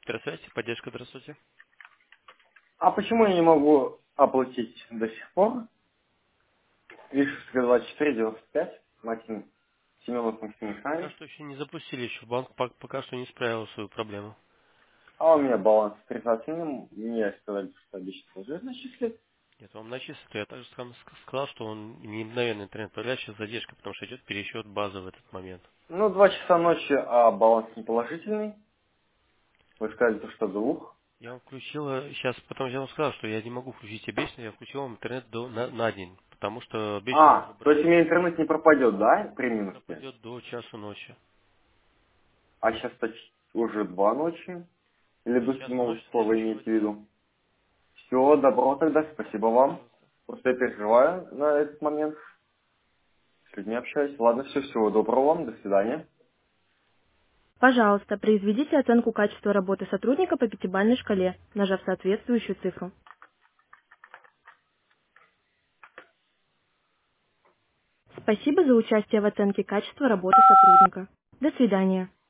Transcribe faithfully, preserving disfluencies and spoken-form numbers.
Здравствуйте, поддержка, здравствуйте. А почему я не могу оплатить до сих пор? Вишевская двадцать четыре девяносто пять, Максим Семенов Максим Пока Михайлович. что еще не запустили, еще банк пок- пока что не справил свою проблему. А у меня баланс отрицательный, мне сказали, что обещают уже начислить. Нет, вам начислят, я также сам ск- сказал, что он не мгновенно интернет появляется, сейчас задержка, потому что идет пересчет базы в этот момент. Ну, два часа ночи, а баланс не положительный. Вы сказали, что до двух. Я вам включил, э, сейчас, потому что я вам сказал, что я не могу включить обещанный, я включил вам интернет до, на, на день, потому что обещанный А, уже то есть у брали. меня интернет не пропадет, да, при Не минусе? пропадет до часу ночи. А сейчас уже два ночи? Или До до часу седьмого ночи числа вы следующего имеете в дня. виду? Все, добро тогда, спасибо вам. Пожалуйста. Просто я переживаю на этот момент. С людьми общаюсь. Ладно, все, всего доброго вам, до свидания. Пожалуйста, произведите оценку качества работы сотрудника по пятибалльной шкале, нажав соответствующую цифру. Спасибо за участие в оценке качества работы сотрудника. До свидания.